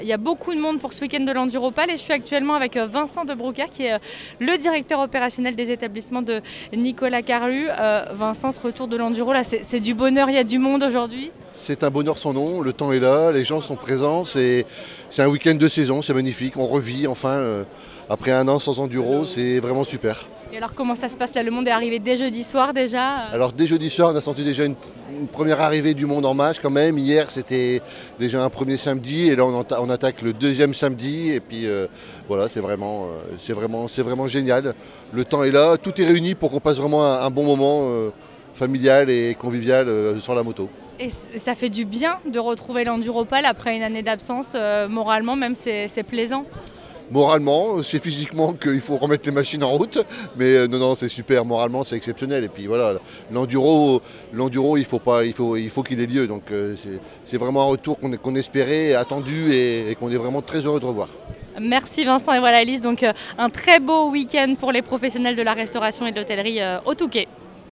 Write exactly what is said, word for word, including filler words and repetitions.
Il y a beaucoup de monde pour ce week-end de l'Enduropal et je suis actuellement avec Vincent de Broeckert qui est le directeur opérationnel des établissements de Nicolas Carlu. Euh, Vincent, ce retour de l'Enduro, là, c'est, c'est du bonheur, il y a du monde aujourd'hui. C'est un bonheur sans nom, le temps est là, les gens sont présents, c'est, c'est un week-end de saison, c'est magnifique, on revit enfin, euh, après un an sans enduro, c'est vraiment super. Et alors comment ça se passe là? Le monde est arrivé dès jeudi soir déjà? Alors dès jeudi soir, on a senti déjà une, une première arrivée du monde en masse quand même. Hier, c'était déjà un premier samedi et là on, enta- on attaque le deuxième samedi et puis euh, voilà, c'est vraiment, euh, c'est, vraiment, c'est vraiment génial. Le temps est là, tout est réuni pour qu'on passe vraiment un, un bon moment euh, familial et convivial euh, sur la moto. Et c- ça fait du bien de retrouver l'Enduropal après une année d'absence, euh, moralement même c'est, c'est plaisant. Moralement, c'est physiquement qu'il faut remettre les machines en route, mais euh, non, non, c'est super, moralement c'est exceptionnel. Et puis voilà, l'enduro, l'enduro il faut, pas, il faut, il faut qu'il ait lieu, donc euh, c'est, c'est vraiment un retour qu'on, qu'on espérait, attendu et, et qu'on est vraiment très heureux de revoir. Merci Vincent et voilà Elise, donc euh, un très beau week-end pour les professionnels de la restauration et de l'hôtellerie euh, au Touquet.